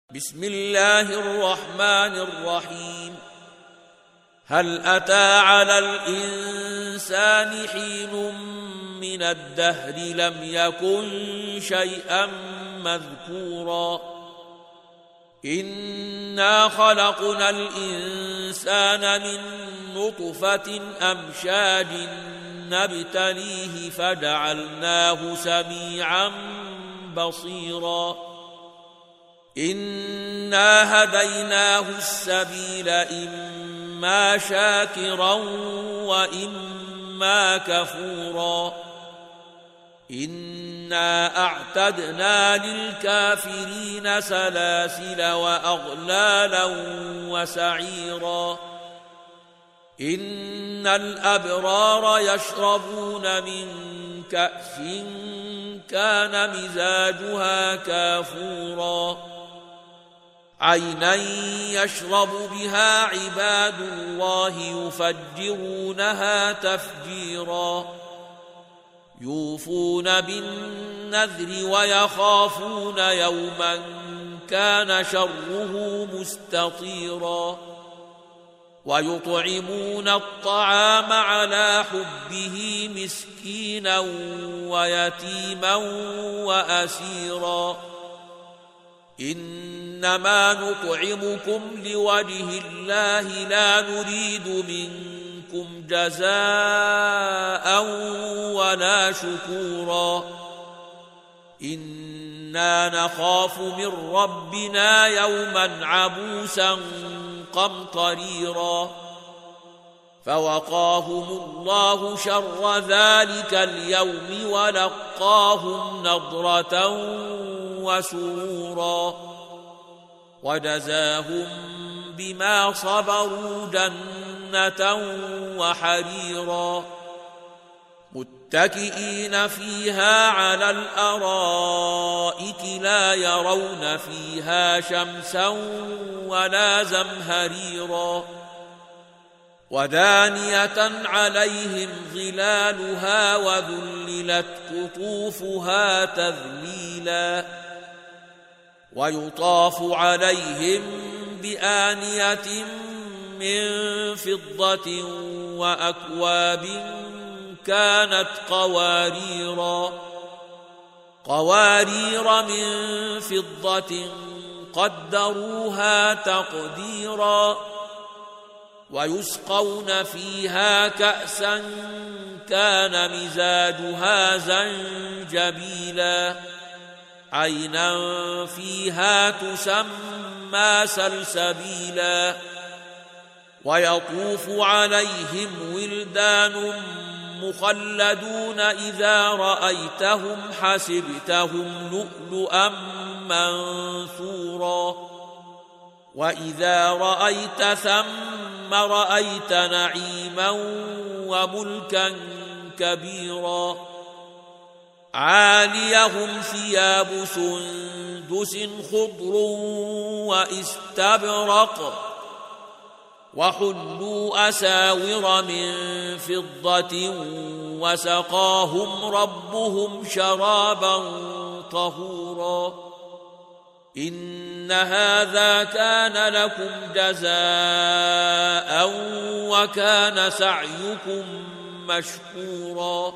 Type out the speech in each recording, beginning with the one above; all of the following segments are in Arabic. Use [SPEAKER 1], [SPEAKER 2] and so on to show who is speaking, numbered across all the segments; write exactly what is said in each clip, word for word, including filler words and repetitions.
[SPEAKER 1] بسم الله الرحمن الرحيم. هل أتى على الإنسان حين من الدهر لم يكن شيئا مذكورا إنا خلقنا الإنسان من نطفة أمشاج نبتليه فجعلناه سميعا بصيرا إنا هديناه السبيل إما شاكرا وإما كفورا إنا أعتدنا للكافرين سلاسل وأغلالا وسعيرا إن الأبرار يشربون من كأس كان مزاجها كافورا عينا يشرب بها عباد الله يفجرونها تفجيرا يوفون بالنذر ويخافون يوما كان شره مستطيرا ويطعمون الطعام على حبه مسكينا ويتيما وأسيرا إنما نطعمكم لوجه الله لا نريد منكم جزاء ولا شكورا إنا نخاف من ربنا يوما عبوسا قمطريرا فوقاهم الله شر ذلك اليوم ولقاهم نضرة وسرورا وجزاهم بما صبروا جنة وحريرا متكئين فيها على الأرائك لا يرون فيها شمسا ولا زمهريرا ودانية عليهم ظلالها وذللت قطوفها تذليلا ويطاف عليهم بآنية من فضة وأكواب كانت قواريرا قوارير من فضة قدروها تقديرا ويسقون فيها كأسا كان مزاجها زنجبيلا عينا فيها تسمى سلسبيلا ويطوف عليهم ولدان مخلدون إذا رأيتهم حسبتهم لؤلؤا منثورا وإذا رأيت ثم رأيت نعيما وملكا كبيرا عاليهم ثياب سندس خضر واستبرق وحلوا أساور من فضة وسقاهم ربهم شرابا طهورا إن هذا كان لكم جزاء وكان سعيكم مشكورا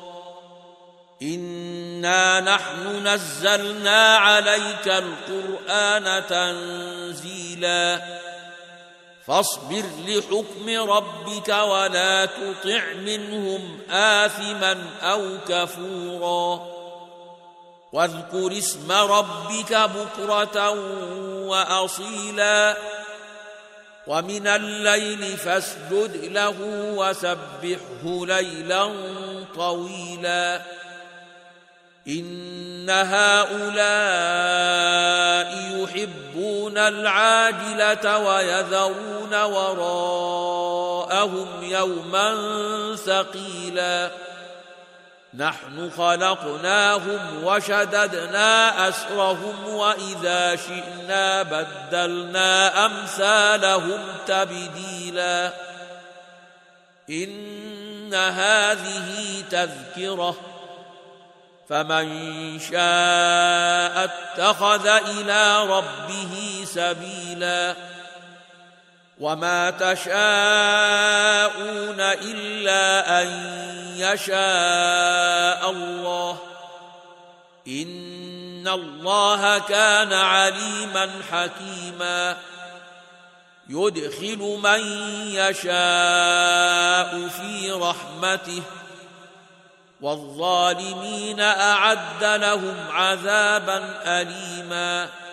[SPEAKER 1] إنا نحن نزلنا عليك القرآن تنزيلا فاصبر لحكم ربك ولا تطع منهم آثما أو كفورا واذكر اسم ربك بكرة وأصيلا ومن الليل فاسجد له وسبحه ليلا طويلا إن هؤلاء يحبون العاجلة ويذرون وراءهم يوما ثقيلا نحن خلقناهم وشددنا أسرهم وإذا شئنا بدلنا أمثالهم تبديلا إن هذه تذكرة فمن شاء اتخذ إلى ربه سبيلا وما تشاءون إلا أن يشاء الله إن الله كان عليما حكيما يدخل من يشاء في رحمته والظالمين أعد لهم عذابا أليما